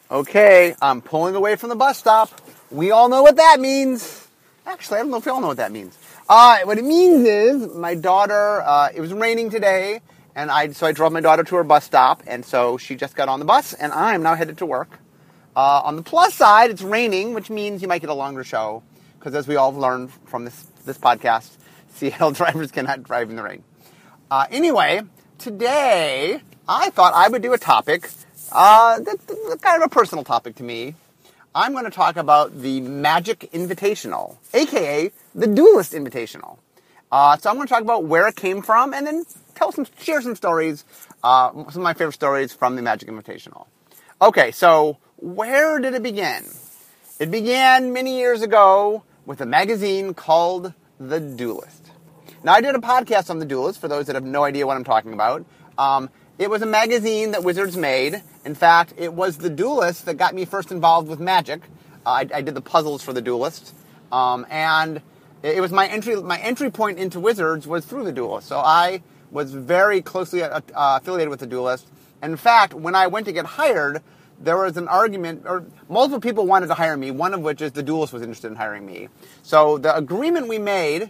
Okay, I'm pulling away from the bus stop. We all know what that means. Actually, I don't know if we all know what that means. What it means is my daughter, it was raining today, and so I drove my daughter to her bus stop, and so she just got on the bus, and I'm now headed to work. On the plus side, it's raining, which means you might get a longer show, because as we all have learned from this podcast, CL drivers cannot drive in the rain. Anyway, today I thought I would do a topic that's kind of a personal topic to me. I'm going to talk about the Magic Invitational, a.k.a. the Duelist Invitational. So I'm going to talk about where it came from and then share some stories, some of my favorite stories from the Magic Invitational. Okay, so where did it begin? It began many years ago with a magazine called The Duelist. Now, I did a podcast on The Duelist, for those that have no idea what I'm talking about. It was a magazine that Wizards made. In fact, it was The Duelist that got me first involved with Magic. I did the puzzles for The Duelist. And it was my entry point into Wizards was through The Duelist. So I was very closely affiliated with The Duelist. And in fact, when I went to get hired, there was an argument, or multiple people wanted to hire me, one of which is The Duelist was interested in hiring me. So the agreement we made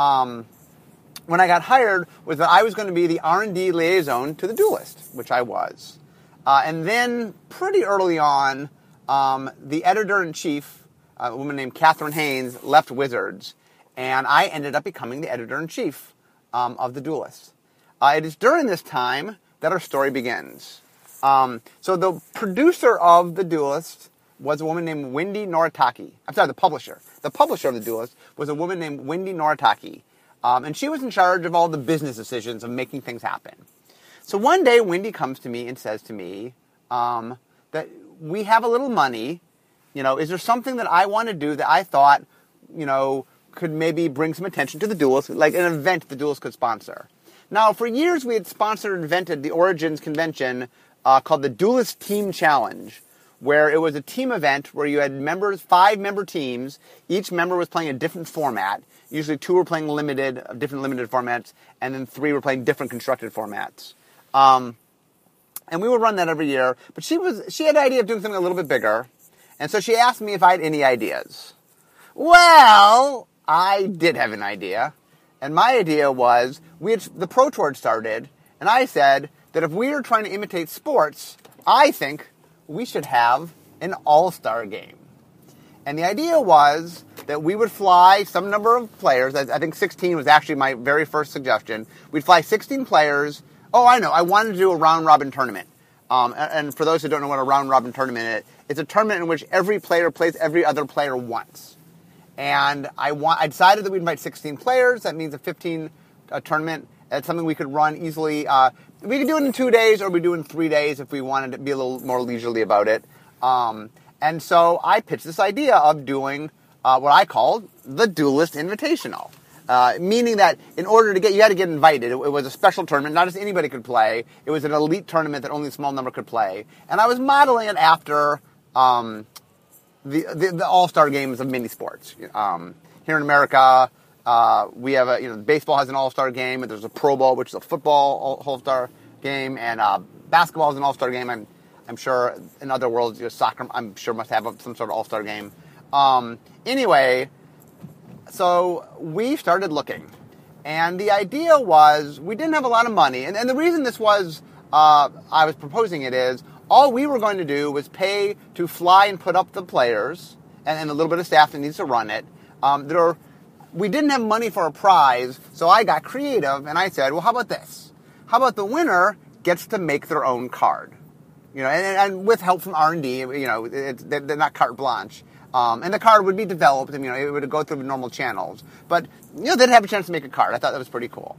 when I got hired was that I was going to be the R&D liaison to The Duelist, which I was. And then pretty early on, the editor-in-chief, a woman named Catherine Haynes, left Wizards, and I ended up becoming the editor-in-chief of The Duelist. It is during this time that our story begins. So the producer of The Duelist was a woman named Wendy Noritake. I'm sorry, the publisher. The publisher of The Duelist was a woman named Wendy Noritake. And she was in charge of all the business decisions of making things happen. So one day, Wendy comes to me and says to me that we have a little money. Is there something that I want to do that I thought, could maybe bring some attention to The Duelist, like an event The Duelist could sponsor? Now, for years, we had sponsored and invented the Origins convention called the Duelist Team Challenge, where it was a team event where you had 5-member teams. Each member was playing a different format. Usually 2 were playing different limited formats, and then 3 were playing different constructed formats. And we would run that every year. But she had the idea of doing something a little bit bigger, and so she asked me if I had any ideas. Well, I did have an idea, and my idea was the Pro Tour had started, and I said that if we are trying to imitate sports, I think we should have an all-star game. And the idea was that we would fly some number of players. I think 16 was actually my very first suggestion. We'd fly 16 players. Oh, I know. I wanted to do a round-robin tournament. And for those who don't know what a round-robin tournament is, it's a tournament in which every player plays every other player once. And I decided that we'd invite 16 players. That means a 15 tournament. It's something we could run easily. We could do it in 2 days, or we do it in 3 days if we wanted to be a little more leisurely about it. And so I pitched this idea of doing what I called the Duelist Invitational, meaning that in order to you had to get invited. It was a special tournament, not just anybody could play. It was an elite tournament that only a small number could play. And I was modeling it after the all-star games of mini sports. Here in America, we have baseball has an all-star game, and there's a Pro Bowl, which is a football all-star game, and basketball is an all-star game. I'm sure in other worlds, soccer, I'm sure must have some sort of all-star game. Anyway, so we started looking. And the idea was we didn't have a lot of money. And the reason this was, I was proposing it is, all we were going to do was pay to fly and put up the players and a little bit of staff that needs to run it. We didn't have money for a prize, so I got creative and I said, well, how about this? How about the winner gets to make their own card? And with help from R&D, they're not carte blanche. And the card would be developed, and, it would go through the normal channels. But, they'd have a chance to make a card. I thought that was pretty cool.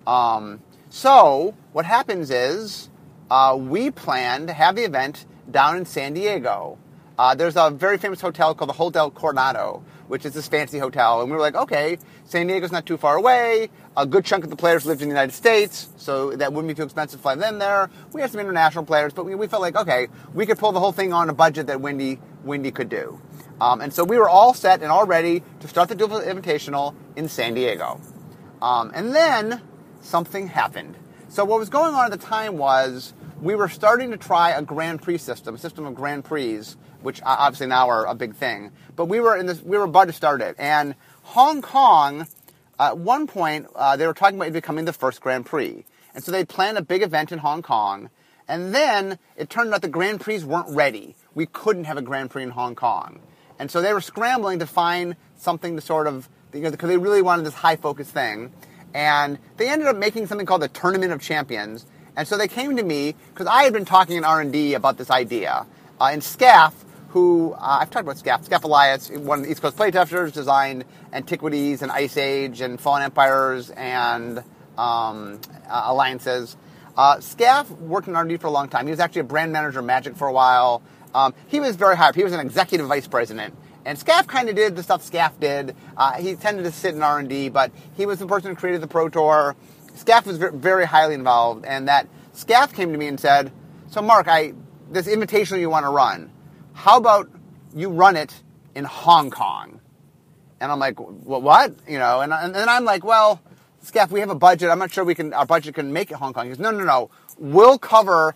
So what happens is we plan to have the event down in San Diego. There's a very famous hotel called the Hotel Coronado, which is this fancy hotel. And we were like, okay, San Diego's not too far away. A good chunk of the players lived in the United States, so that wouldn't be too expensive to fly them there. We had some international players, but we felt like, okay, we could pull the whole thing on a budget that Wendy could do. And so we were all set and all ready to start the Duelist Invitational in San Diego. And then something happened. So what was going on at the time was we were starting to try a Grand Prix system, a system of Grand Prix, which obviously now are a big thing. But we were about to start it. And Hong Kong, at one point, they were talking about it becoming the first Grand Prix. And so they planned a big event in Hong Kong. And then it turned out the Grand Prix weren't ready. We couldn't have a Grand Prix in Hong Kong. And so they were scrambling to find something to sort of, because they really wanted this high-focus thing. And they ended up making something called the Tournament of Champions. And so they came to me, because I had been talking in R&D about this idea. And SCAF, who, I've talked about SCAF Elias, one of the East Coast playtesters, designed Antiquities and Ice Age and Fallen Empires and Alliances. SCAF worked in R&D for a long time. He was actually a brand manager of Magic for a while. He was very high up. He was an executive vice president. And SCAF kind of did the stuff SCAF did. He tended to sit in R&D, but he was the person who created the Pro Tour. SCAF was very highly involved, and that SCAF came to me and said, so Mark, this invitational you want to run, how about you run it in Hong Kong? And I'm like, what? You know, and then I'm like, well, SCAF, we have a budget. I'm not sure our budget can make it Hong Kong. He goes, no. We'll cover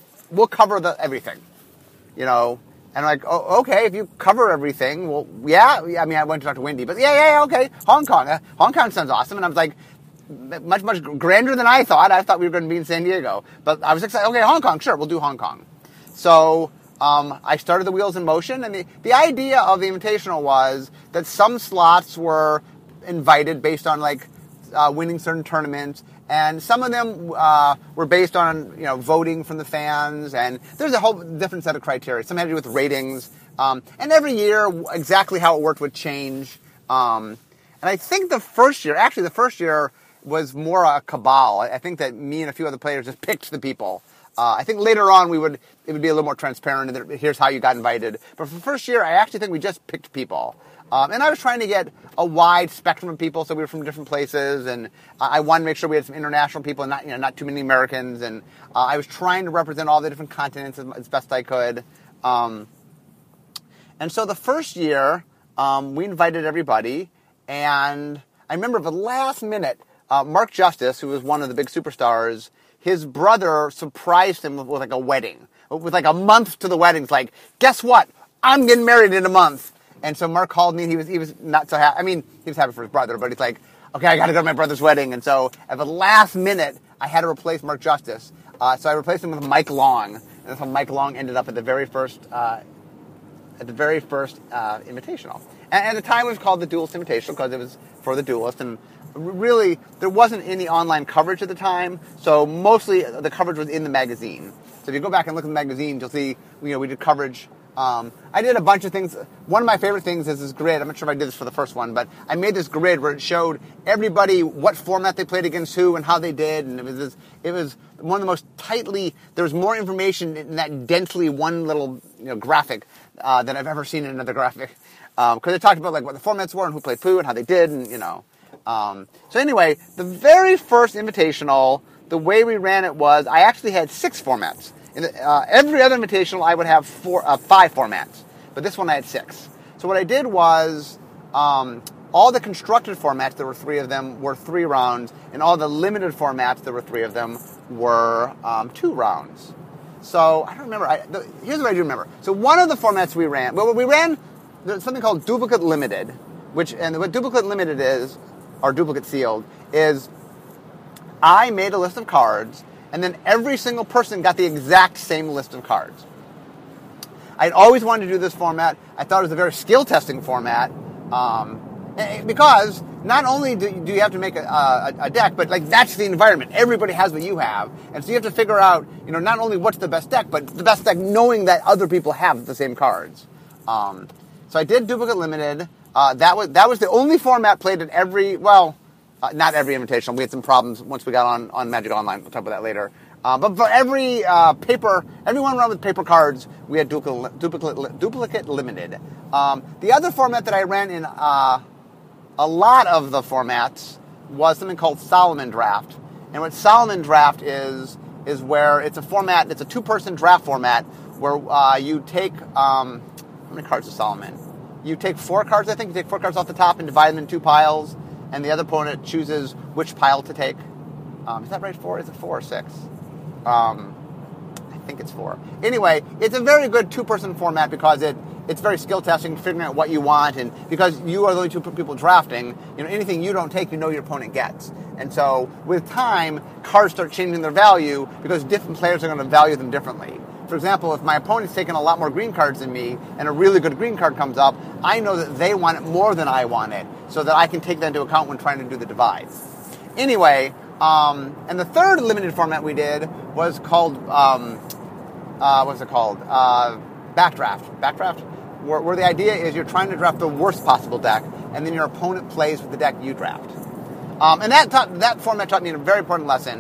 the everything. You know, and I'm like, oh, okay, if you cover everything, well, yeah. I mean, I went to talk to Wendy, but yeah, okay, Hong Kong. Hong Kong sounds awesome. And I was like, much grander than I thought. I thought we were going to be in San Diego. But I was excited. Okay, Hong Kong, sure, we'll do Hong Kong. So I started the wheels in motion, and the idea of the invitational was that some slots were invited based on, like, winning certain tournaments, and some of them were based on, you know, voting from the fans, and there's a whole different set of criteria. Some had to do with ratings, and every year exactly how it worked would change. And I think the first year was more a cabal. I think that me and a few other players just picked the people. I think later on it would be a little more transparent, and here's how you got invited. But for the first year, I actually think we just picked people. And I was trying to get a wide spectrum of people, so we were from different places, and I wanted to make sure we had some international people and not too many Americans, and I was trying to represent all the different continents as best I could. And so the first year, we invited everybody, and I remember the last minute, Mark Justice, who was one of the big superstars, his brother surprised him with like a wedding, with like a month to the wedding. It's like, guess what? I'm getting married in a month. And so Mark called me, and he was not so happy. I mean, he was happy for his brother, but he's like, okay, I got to go to my brother's wedding. And so at the last minute, I had to replace Mark Justice. So I replaced him with Mike Long, and that's how Mike Long ended up at the very first Invitational. And at the time, it was called the Duelist Invitational because it was for the duelist, and really, there wasn't any online coverage at the time, so mostly the coverage was in the magazine. So if you go back and look at the magazine, you'll see, we did coverage. I did a bunch of things. One of my favorite things is this grid. I'm not sure if I did this for the first one, but I made this grid where it showed everybody what format they played against who and how they did, and it was one of the most tightly. There was more information in that densely one little graphic than I've ever seen in another graphic, because it talked about like what the formats were and who played who and how they did, and So anyway, the very first Invitational, the way we ran it was I actually had 6 formats. In every other Invitational, I would have 5 formats, but this one I had 6. So what I did was all the constructed formats, there were 3 of them, were 3 rounds, and all the limited formats, there were 3 of them, were 2 rounds. So I don't remember. Here's what I do remember. So one of the formats we ran there's something called Duplicate Limited, what Duplicate Limited is, or Duplicate Sealed, is I made a list of cards, and then every single person got the exact same list of cards. I'd always wanted to do this format. I thought it was a very skill-testing format, because not only do you have to make a deck, but like that's the environment. Everybody has what you have, and so you have to figure out, not only what's the best deck, but the best deck knowing that other people have the same cards. So I did Duplicate Limited. That was the only format played at not every Invitational. We had some problems once we got on Magic Online. We'll talk about that later. But for every everyone around with paper cards, we had Duplicate Limited. The other format that I ran in a lot of the formats was something called Solomon Draft. And what Solomon Draft is where it's a 2-person draft format where you take, how many cards is Solomon? You take 4 cards, I think. You take 4 cards off the top and divide them in 2 piles, and the other opponent chooses which pile to take. Is that right? 4? Is it 4 or 6? I think it's 4. Anyway, it's a very good two-person format because it's very skill testing, figuring out what you want, and because you are the only two people drafting, anything you don't take, your opponent gets. And so with time, cards start changing their value because different players are going to value them differently. For example, if my opponent's taken a lot more green cards than me and a really good green card comes up, I know that they want it more than I want it, so that I can take that into account when trying to do the divide. Anyway, and the third limited format we did was called, what's it called? Backdraft. Backdraft, where the idea is you're trying to draft the worst possible deck, and then your opponent plays with the deck you draft. And that format taught me a very important lesson,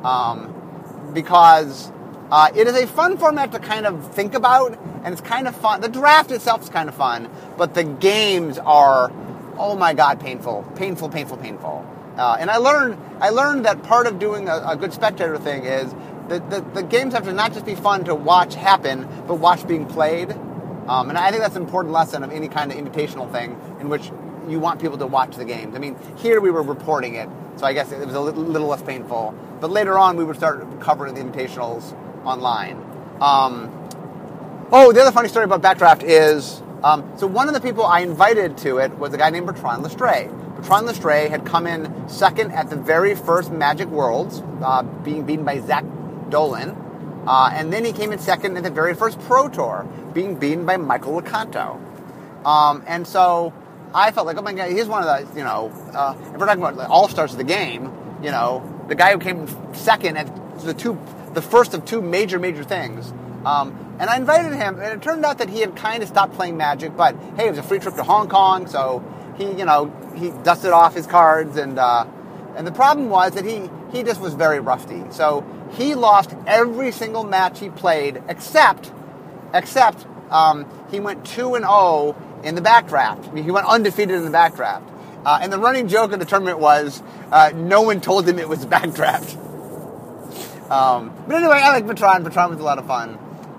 because it is a fun format to kind of think about, and it's kind of fun. The draft itself is kind of fun, but the games are, oh my God, painful. And I learned that part of doing a good spectator thing is that the games have to not just be fun to watch happen, but watch being played. And I think that's an important lesson of any kind of invitational thing in which you want people to watch the games. I mean, here we were reporting it, so I guess it was a little less painful. But later on, we would start covering the invitationals online. The other funny story about Backdraft is, so one of the people I invited to it was a guy named Bertrand Lestray. Bertrand Lestray had come in second at the very first Magic Worlds, being beaten by Zach Dolan. And then he came in second at the very first Pro Tour, being beaten by Michael Lecanto. And so I felt like, oh my God, he's one of the, if we're talking about the all-stars of the game, the guy who came second at the first of two major things. And I invited him, and it turned out that he had kind of stopped playing Magic, but hey, it was a free trip to Hong Kong, so he dusted off his cards, and the problem was that he just was very rusty. So he lost every single match he played, except he went 2-0 in the backdraft. I mean, he went undefeated in the backdraft. And the running joke of the tournament was no one told him it was backdraft. But anyway, I like Bertrand. Bertrand was a lot of fun.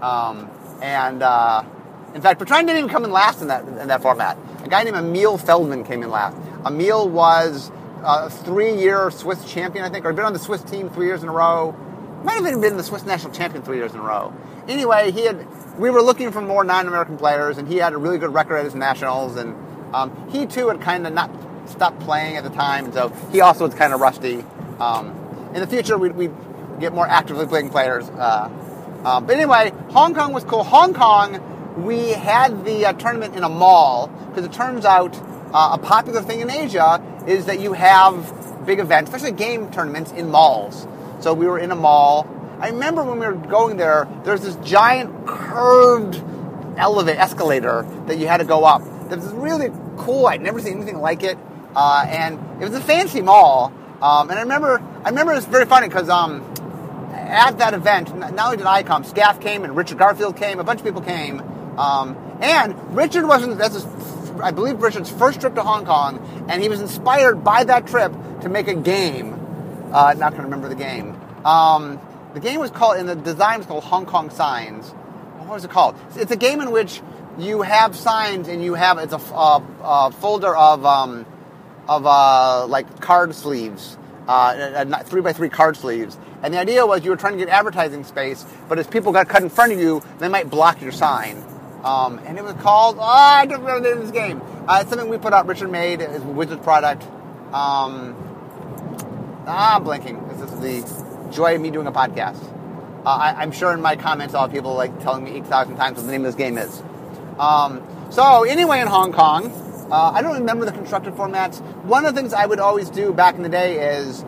In fact, Bertrand didn't even come in last in that format. A guy named Emil Feldman came in last. Emil was a 3-year Swiss champion, I think, or had been on the Swiss team 3 years in a row. Might have even been the Swiss national champion 3 years in a row. Anyway, we were looking for more non-American players, and he had a really good record at his nationals, and he too had kind of not stopped playing at the time, and so he also was kind of rusty. In the future, we'd get more actively playing players. But anyway, Hong Kong was cool. Hong Kong, we had the tournament in a mall, because it turns out a popular thing in Asia is that you have big events, especially game tournaments, in malls. So we were in a mall. I remember when we were going there, there's this giant curved escalator that you had to go up. That was really cool. I'd never seen anything like it. And it was a fancy mall. And I remember it was very funny because at that event, not only did I come, Scaff came and Richard Garfield came, a bunch of people came. And Richard I believe Richard's first trip to Hong Kong, and he was inspired by that trip to make a game. Not going to remember the game. The game was called, and the design was called Hong Kong Signs. What was it called? It's a game in which you have signs, and it's a folder of like card sleeves, 3x3 card sleeves. And the idea was you were trying to get advertising space, but as people got cut in front of you, they might block your sign. And it was called, I don't remember the name of this game. It's something we put out, Richard made, it's a Wizards product. I'm blanking. This is the joy of me doing a podcast. I'm sure in my comments I'll have people telling me 8,000 times what the name of this game is. So anyway, in Hong Kong, I don't remember the constructed formats. One of the things I would always do back in the day is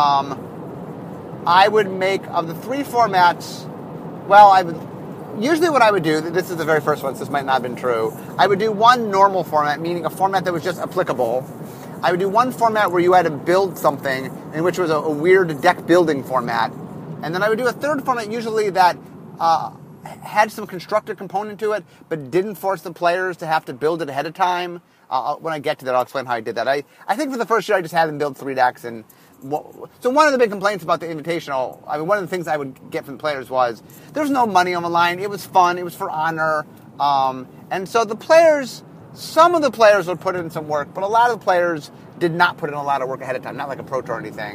I would make, of the 3 formats, usually what I would do, this is the very first one, so this might not have been true, I would do one normal format, meaning a format that was just applicable. I would do one format where you had to build something, in which was a weird deck building format. And then I would do a third format, usually that had some constructed component to it, but didn't force the players to have to build it ahead of time. When I get to that, I'll explain how I did that. I think for the first year, I just had them build 3 decks. And so one of the big complaints about the Invitational, one of the things I would get from the players was, there's no money on the line. It was fun. It was for honor. And so the players, some of the players would put in some work, but a lot of the players did not put in a lot of work ahead of time, not like a Pro Tour or anything.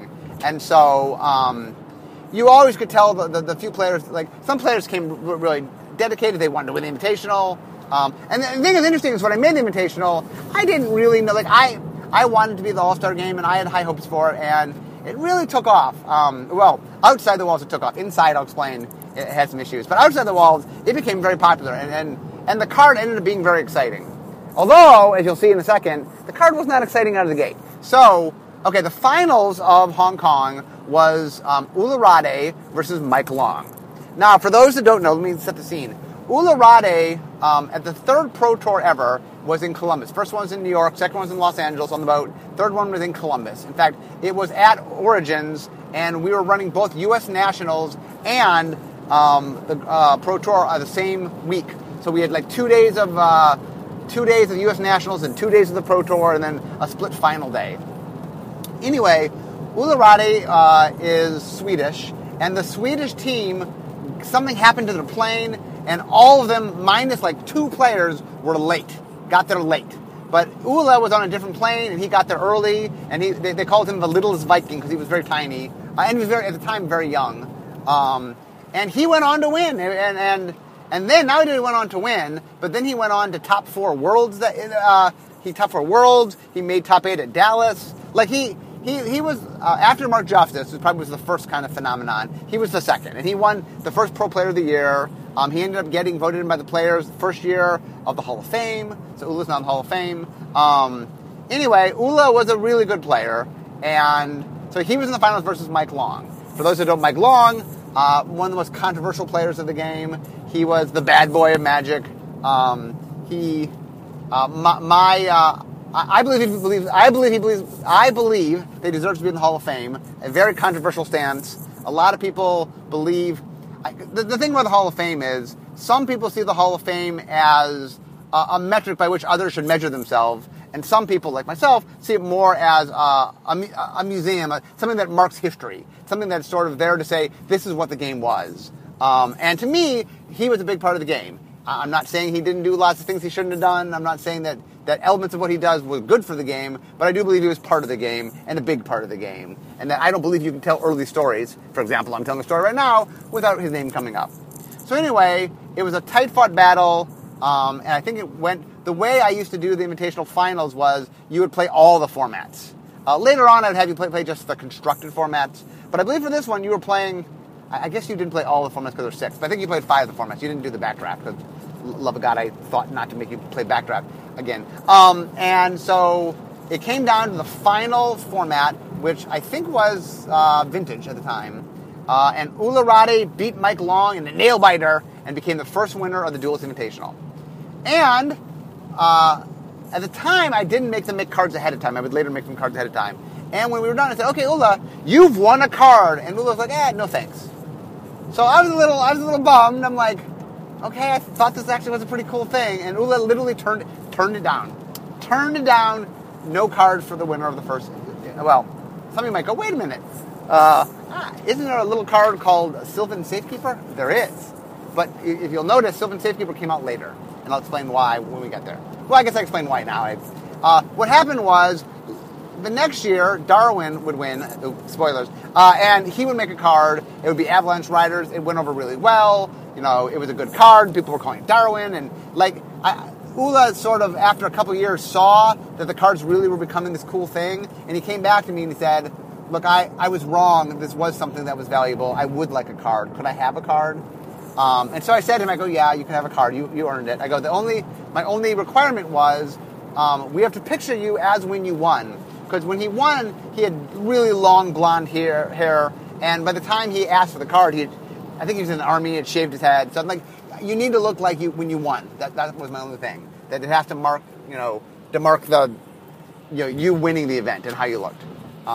And so you always could tell the few players, like some players came really dedicated. They wanted to win the Invitational. And the thing that's interesting is when I made the Invitational, I didn't really know, like I wanted to be the All-Star game and I had high hopes for it, and it really took off. Well, outside the walls it took off. Inside, I'll explain, it had some issues. But outside the walls, it became very popular, and the card ended up being very exciting. Although, as you'll see in a second, the card was not exciting out of the gate. So, okay, the finals of Hong Kong was Ularade versus Mike Long. Now, for those that don't know, let me set the scene. Ularade, at the third Pro Tour ever, was in Columbus. First one was in New York, second one was in Los Angeles on the boat, third one was in Columbus. In fact, it was at Origins, and we were running both U.S. Nationals and the Pro Tour the same week. So we had like 2 days of U.S. Nationals and 2 days of the Pro Tour, and then a split final day. Anyway, Ularade is Swedish, and the Swedish team, something happened to their plane, and all of them, minus like 2 players, were late. Got there late. But Ula was on a different plane, and he got there early, and they called him the littlest Viking because he was very tiny, and he was at the time, very young. And he went on to win, and then, not only did he went on to win, but then he went on to top 4 worlds. He top 4 worlds, he made top 8 at Dallas. Like, he was, after Mark Justice, who probably was the first kind of phenomenon, he was the second. And he won the first Pro Player of the Year. He ended up getting voted in by the players the first year of the Hall of Fame. So Ula's now in the Hall of Fame. Anyway, Ula was a really good player. And so he was in the finals versus Mike Long. For those who don't know Mike Long, one of the most controversial players of the game. He was the bad boy of Magic. I believe they deserve to be in the Hall of Fame. A very controversial stance. A lot of people believe. The thing about the Hall of Fame is some people see the Hall of Fame as a metric by which others should measure themselves, and some people, like myself, see it more as a museum, something that marks history, something that's sort of there to say this is what the game was. And to me, he was a big part of the game. I'm not saying he didn't do lots of things he shouldn't have done. I'm not saying that elements of what he does were good for the game, but I do believe he was part of the game and a big part of the game. And that I don't believe you can tell early stories. For example, I'm telling a story right now without his name coming up. So anyway, it was a tight-fought battle, and I think it went... The way I used to do the Invitational Finals was you would play all the formats. Later on, I'd have you play just the constructed formats. But I believe for this one, you were playing... I guess you didn't play all the formats because there were 6, but I think you played 5 of the formats. You didn't do the backdraft because, love of God, I thought not to make you play backdraft again. And so it came down to the final format, which I think was vintage at the time. And Ularade beat Mike Long in a nail-biter and became the first winner of the Duelist Invitational. And at the time, I didn't make them make cards ahead of time. I would later make them cards ahead of time. And when we were done, I said, okay, Ula, you've won a card. And Ula was like, no thanks. So I was a little bummed. I'm like, okay, I thought this actually was a pretty cool thing. And Ula literally turned it down. Turned it down. No card for the winner of the first. Well, some of you might go, wait a minute. Isn't there a little card called Sylvan Safekeeper? There is. But if you'll notice, Sylvan Safekeeper came out later. And I'll explain why when we get there. Well, I guess I explain why now. What happened was, the next year, Darwin would win, spoilers, and he would make a card. It would be Avalanche Riders. It went over really well. You know, it was a good card. People were calling it Darwin. And, Ula sort of, after a couple of years, saw that the cards really were becoming this cool thing. And he came back to me and he said, look, I was wrong. This was something that was valuable. I would like a card. Could I have a card? And so I said to him, I go, yeah, you can have a card. You earned it. I go, my only requirement was we have to picture you as when you won. Because when he won, he had really long blonde hair, and by the time he asked for the card, I think he was in the army, he had shaved his head. So I'm like, you need to look like you when you won. That was my only thing. That it has to mark, the, you winning the event and how you looked.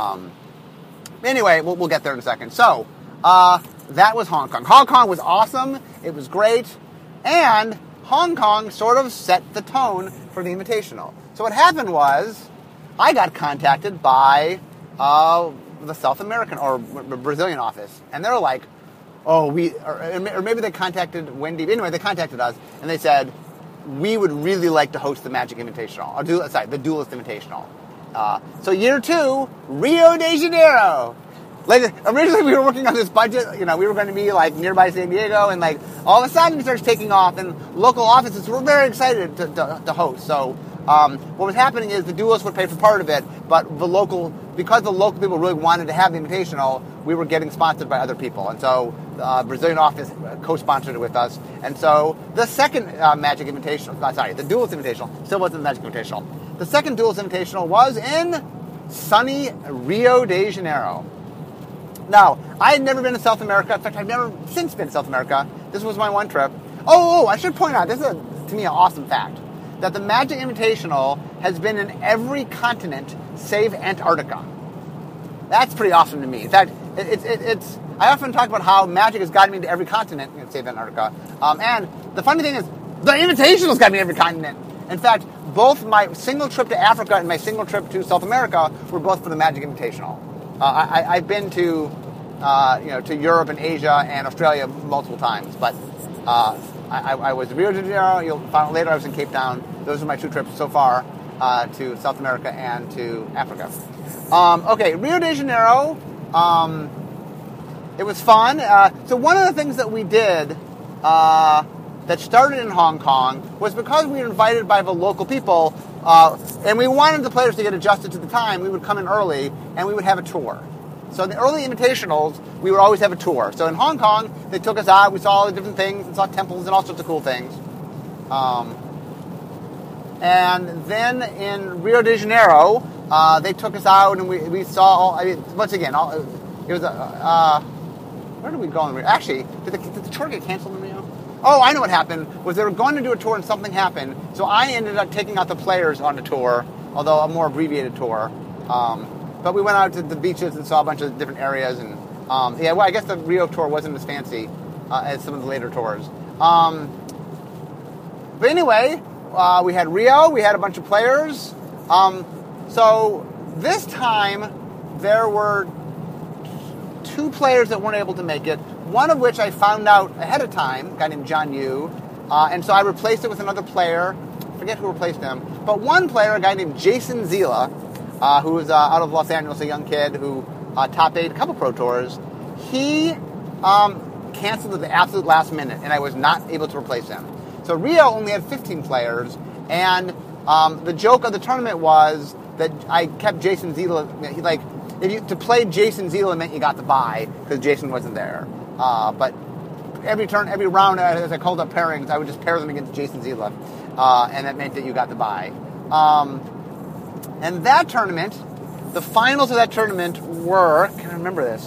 Anyway, we'll get there in a second. So, that was Hong Kong. Hong Kong was awesome. It was great. And Hong Kong sort of set the tone for the Invitational. So what happened was, I got contacted by the South American or Brazilian office, and they were like, or maybe they contacted Wendy. Anyway, they contacted us, and they said, we would really like to host the Magic Invitational. The Duelist Invitational. So year 2, Rio de Janeiro. Like, originally we were working on this budget, we were going to be like nearby San Diego, and like all of a sudden it starts taking off, and local offices were very excited to host. So what was happening is the duelists would pay for part of it, but because the local people really wanted to have the Invitational, we were getting sponsored by other people. And so the Brazilian office co-sponsored it with us. And so the second Magic Invitational, the Duelist Invitational, still wasn't the Magic Invitational. The second Duelist Invitational was in sunny Rio de Janeiro. Now, I had never been to South America. In fact, I've never since been to South America. This was my one trip. Oh, I should point out, this is, to me, an awesome fact, that the Magic Invitational has been in every continent save Antarctica. That's pretty awesome to me. In fact, I often talk about how Magic has gotten me to every continent, save Antarctica. And the funny thing is, the Invitational's got me to every continent. In fact, both my single trip to Africa and my single trip to South America were both for the Magic Invitational. I've been to Europe and Asia and Australia multiple times, but I was in Rio de Janeiro. You'll find out later I was in Cape Town. Those are my 2 trips so far to South America and to Africa. Okay, Rio de Janeiro. It was fun. So one of the things that we did that started in Hong Kong was because we were invited by the local people, and we wanted the players to get adjusted to the time. We would come in early, and we would have a tour. So in the early Invitationals, we would always have a tour. So in Hong Kong, they took us out. We saw all the different things and saw temples and all sorts of cool things. And then in Rio de Janeiro, they took us out, and we saw. Once again, it was where did we go in Rio? Actually, did the tour get canceled in Rio? Oh, I know what happened. Was they were going to do a tour and something happened. So I ended up taking out the players on the tour, although a more abbreviated tour. But we went out to the beaches and saw a bunch of different areas. And I guess the Rio tour wasn't as fancy as some of the later tours. But anyway, we had Rio. We had a bunch of players. So this time there were 2 players that weren't able to make it, one of which I found out ahead of time, a guy named John Yu, and so I replaced it with another player. I forget who replaced him, but one player, a guy named Jason Zila, who was out of Los Angeles, a young kid who top 8 a couple Pro Tours, he canceled at the absolute last minute, and I was not able to replace him. So Rio only had 15 players, and the joke of the tournament was that I kept Jason Zila, to play Jason Zila meant you got the bye, because Jason wasn't there. But every round, as I called up pairings, I would just pair them against Jason Zila, and that meant that you got the bye. And that tournament, the finals of that tournament were, can I remember this?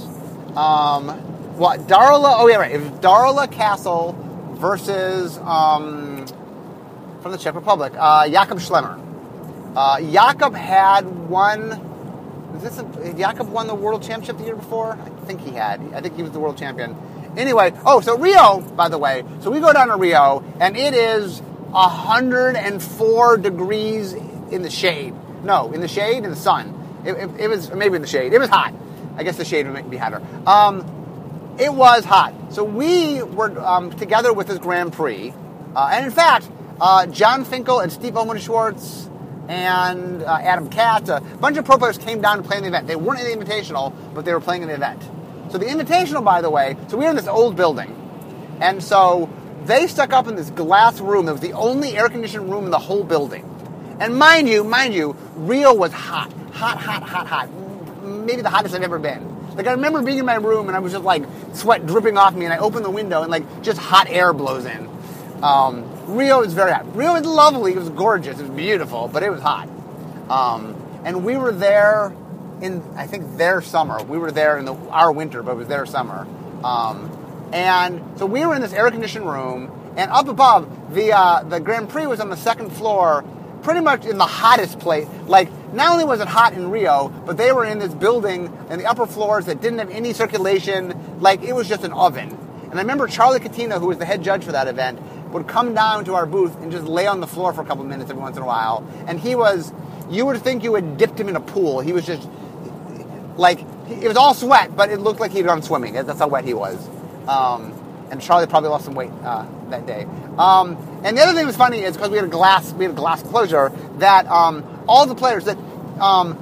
Darla, it was Darla Castle versus, from the Czech Republic, Jakob Schlemmer. Jakob had won... Jakob won the World Championship the year before? I think he had. I think he was the World Champion. Anyway, so Rio, by the way, so we go down to Rio, and it is 104 degrees in the shade. No, in the shade, in the sun. It was, maybe in the shade. It was hot. I guess the shade would be hotter. It was hot. So we were together with this Grand Prix. And in fact, John Finkel and Steve Owen Schwartz and Adam Katz, a bunch of pro players came down to play in the event. They weren't in the Invitational, but they were playing in the event. So the Invitational, by the way, so we were in this old building. And so they stuck up in this glass room that was the only air-conditioned room in the whole building. And mind you, Rio was hot. Hot. Maybe the hottest I've ever been. Like, I remember being in my room, and I was just, like, sweat dripping off me, and I opened the window, and, like, just hot air blows in. Rio is very hot. Rio is lovely. It was gorgeous. It was beautiful, but it was hot. And we were there in, I think, their summer. We were there in our winter, but it was their summer. And so we were in this air-conditioned room, and up above, the Grand Prix was on the second floor, pretty much in the hottest place. Like, not only was it hot in Rio, but they were in this building in the upper floors that didn't have any circulation. Like, it was just an oven. And I remember Charlie Catino, who was the head judge for that event, would come down to our booth and just lay on the floor for a couple minutes every once in a while. And he was, you would think you had dipped him in a pool. He was just, like, it was all sweat, but it looked like he'd gone swimming. That's how wet he was. And Charlie probably lost some weight that day. And the other thing that was funny is because we had a glass closure, that all the players that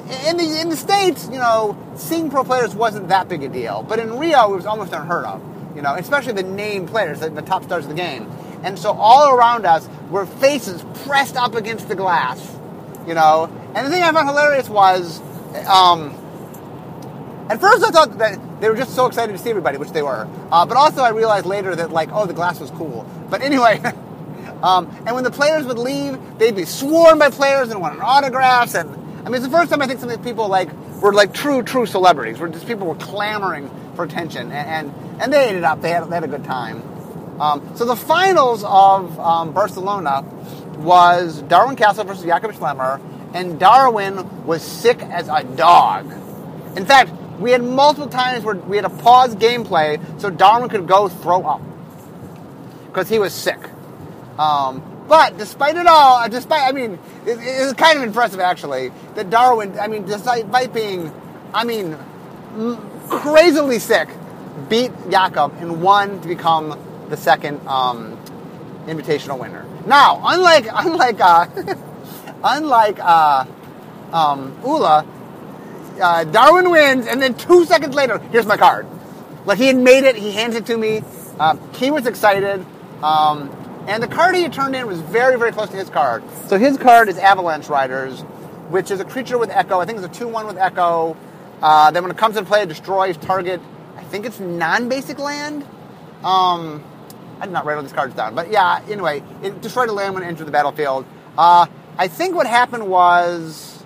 in the States, seeing pro players wasn't that big a deal. But in Rio, it was almost unheard of. Especially the named players, the top stars of the game. And so all around us were faces pressed up against the glass. And the thing I found hilarious was, at first I thought that they were just so excited to see everybody, which they were. But also I realized later that, the glass was cool. But anyway, and when the players would leave, they'd be swarmed by players and wanted autographs. And it's the first time I think some of these people, were true celebrities, where just people were clamoring for attention. And they ate it up. They had a good time. So the finals of Barcelona was Darwin Castle versus Jakob Schlemmer, and Darwin was sick as a dog. In fact, we had multiple times where we had to pause gameplay so Darwin could go throw up because he was sick. But despite it all, it was kind of impressive actually that Darwin, despite being, crazily sick, beat Jakob and won to become the second invitational winner. Now, unlike Ula, Darwin wins, and then 2 seconds later, here's my card. He had made it. He hands it to me. He was excited, and the card he had turned in was very, very close to his card. So his card is Avalanche Riders, which is a creature with Echo. I think it's a 2/1 with Echo. Then when it comes into play, it destroys target. I think it's non-basic land. I did not write all these cards down. But yeah, anyway, it destroyed a land when it entered the battlefield. I think what happened was,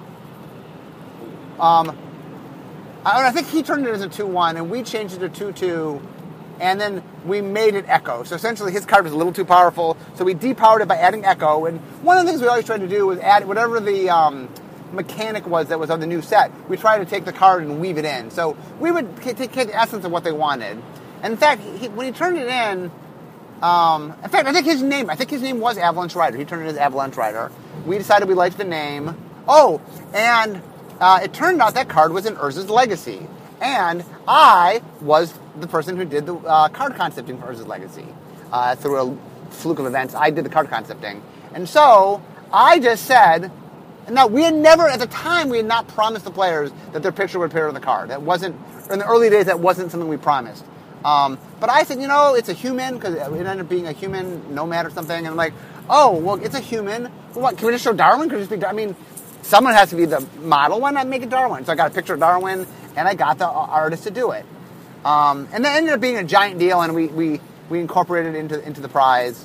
I think he turned it as a 2/1, and we changed it to 2/2, and then we made it Echo. So essentially his card was a little too powerful, so we depowered it by adding Echo. And one of the things we always tried to do was add whatever the mechanic was that was on the new set. We tried to take the card and weave it in. So we would take the essence of what they wanted. And in fact, when he turned it in, I think his name was Avalanche Rider. He turned it as Avalanche Rider. We decided we liked the name. Oh, and it turned out that card was in Urza's Legacy. And I was the person who did the card concepting for Urza's Legacy. Through a fluke of events, I did the card concepting. And so I just said, now we had never, at the time, we had not promised the players that their picture would appear on the card. That wasn't, in the early days, that wasn't something we promised. But I said, it's a human, because it ended up being a human nomad or something. And I'm like, oh, well, it's a human. Well, what, can we just show Darwin? Can it just be Darwin? Someone has to be the model. Why not make it Darwin? So I got a picture of Darwin, and I got the artist to do it. And that ended up being a giant deal, and we incorporated it into the prize.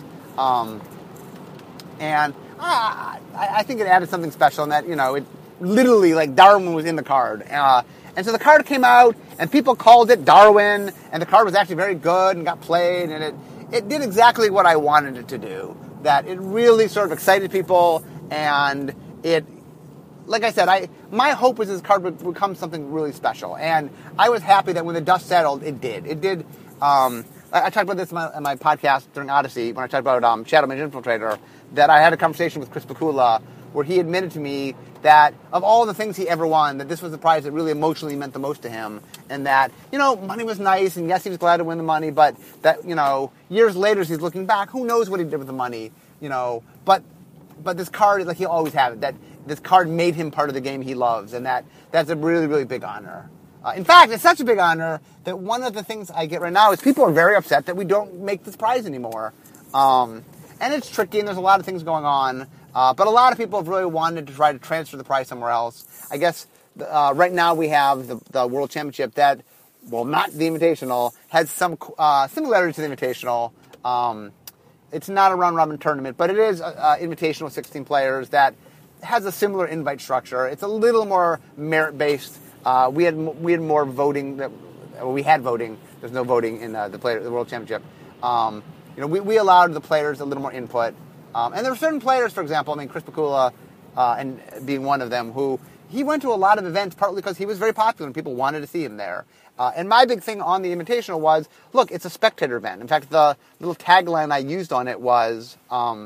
And I think it added something special in that, it literally, Darwin was in the card. And so the card came out, and people called it Darwin, and the card was actually very good and got played, and it did exactly what I wanted it to do. That it really sort of excited people, and it, like I said, my hope was this card would become something really special, and I was happy that when the dust settled, it did. It did. I talked about this in my podcast during Odyssey, when I talked about Shadow Mage Infiltrator, that I had a conversation with Chris Bakula, where he admitted to me that of all the things he ever won, that this was the prize that really emotionally meant the most to him. And that, money was nice, and yes, he was glad to win the money, but that, years later, as he's looking back, who knows what he did with the money, But this card, he always had it, that this card made him part of the game he loves, and that's a really, really big honor. In fact, it's such a big honor that one of the things I get right now is people are very upset that we don't make this prize anymore. And it's tricky, and there's a lot of things going on. But a lot of people have really wanted to try to transfer the prize somewhere else. I guess right now we have the World Championship that, well, not the Invitational, has some similarity to the Invitational. It's not a round-robin tournament, but it is an Invitational with 16 players that has a similar invite structure. It's a little more merit-based. We had more voting. We had voting. There's no voting in the World Championship. We allowed the players a little more input. And there were certain players, for example, Chris Bakula, and being one of them, who he went to a lot of events partly because he was very popular and people wanted to see him there. And my big thing on the Invitational was, look, it's a spectator event. In fact, the little tagline I used on it was,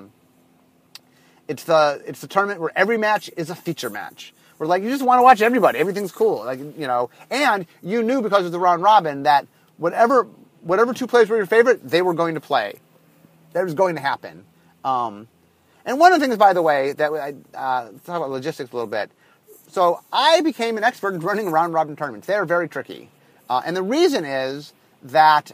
it's the tournament where every match is a feature match. Where you just want to watch everybody. Everything's cool. And you knew because of the round robin that whatever two players were your favorite, they were going to play. That was going to happen. And one of the things, by the way, that let's talk about logistics a little bit. So I became an expert in running round robin tournaments. They are very tricky, and the reason is that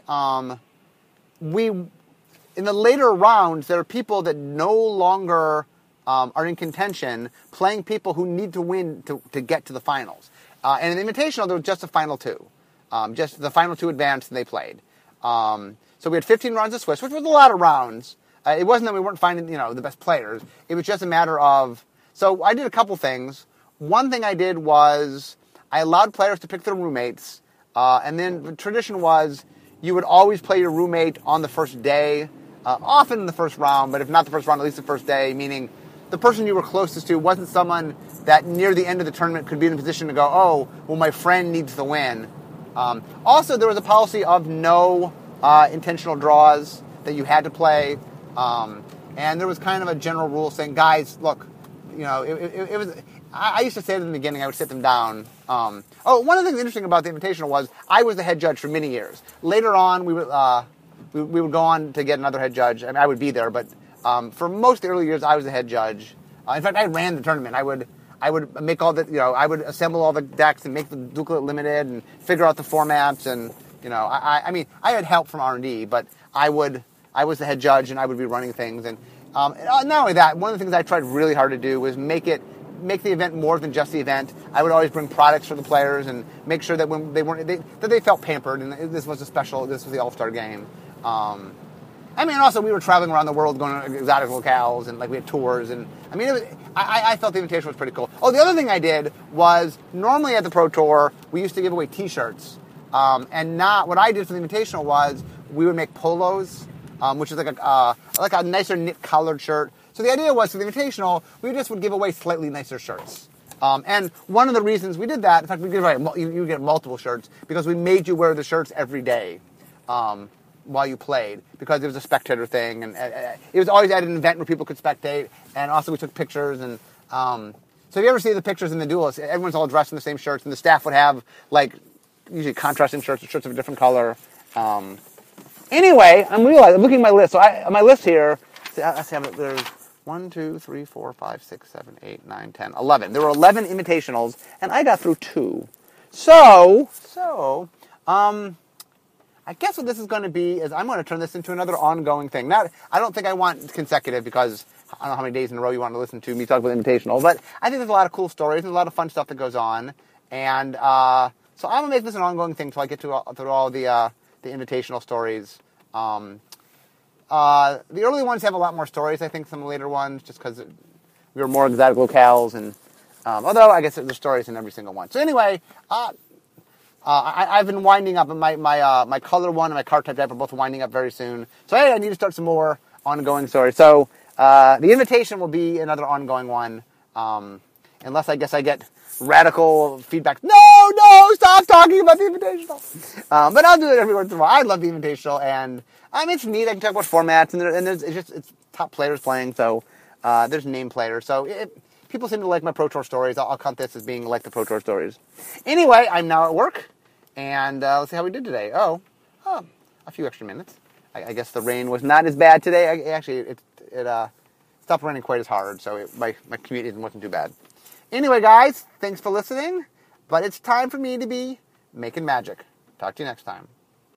in the later rounds there are people that no longer are in contention, playing people who need to win to get to the finals. And in the Invitational, there was just the final two. Just the final two advanced, and they played. So we had 15 rounds of Swiss, which was a lot of rounds. It wasn't that we weren't finding, the best players. It was just a matter of... So I did a couple things. One thing I did was I allowed players to pick their roommates. And then the tradition was you would always play your roommate on the first day, often in the first round, but if not the first round, at least the first day, meaning the person you were closest to wasn't someone that near the end of the tournament could be in a position to go, oh, well, my friend needs the win. Also, there was a policy of no intentional draws that you had to play. And there was kind of a general rule saying, guys, look, it was... I used to say at the beginning, I would sit them down. One of the things interesting about the Invitational was I was the head judge for many years. Later on, we would go on to get another head judge. I mean, I would be there, but for most of the early years, I was the head judge. In fact, I ran the tournament. I would make all the, I would assemble all the decks and make the Dukelet Limited and figure out the formats. And I mean, I had help from R&D, but I was the head judge and I would be running things. And not only that, one of the things I tried really hard to do was make the event more than just the event. I would always bring products for the players and make sure that when that they felt pampered and this was the All-Star game. Also we were traveling around the world going to exotic locales and we had tours and I felt the Invitational was pretty cool. Oh, the other thing I did was normally at the Pro Tour we used to give away T-shirts, and not what I did for the Invitational was we would make polos, which is like a nicer knit collared shirt. So the idea was for the Invitational we just would give away slightly nicer shirts. And one of the reasons we did that, in fact, we give away you get multiple shirts because we made you wear the shirts every day. While you played, because it was a spectator thing, and it was always at an event where people could spectate, and also we took pictures, and so if you ever see the pictures in the duelists, everyone's all dressed in the same shirts, and the staff would have, usually contrasting shirts or shirts of a different color. Anyway, I'm looking at my list, so my list here, let's see, there's 1, 2, 3, 4, 5, 6, 7, 8, 9, 10, 11. There were 11 Invitationals, and I got through 2. So, I guess what this is going to be is I'm going to turn this into another ongoing thing. I don't think I want consecutive because I don't know how many days in a row you want to listen to me talk about Invitational, but I think there's a lot of cool stories and a lot of fun stuff that goes on. And so I'm going to make this an ongoing thing until I get through all the Invitational stories. The early ones have a lot more stories, I think, than the later ones, just because we were more exotic locales. And although I guess there's stories in every single one. So anyway... I've been winding up, and my color one and my card type deck are both winding up very soon. So I need to start some more ongoing stories. So the Invitation will be another ongoing one, unless I guess I get radical feedback. No, stop talking about the Invitational. But I'll do it every once in a while. I love the Invitational, and it's neat. I can talk about formats, and it's top players playing. So there's name players. So people seem to like my Pro Tour stories. I'll count this as being like the Pro Tour stories. Anyway, I'm now at work, and let's see how we did today. A few extra minutes. I guess the rain was not as bad today. It stopped raining quite as hard, so my commute wasn't too bad. Anyway, guys, thanks for listening, but it's time for me to be making magic. Talk to you next time.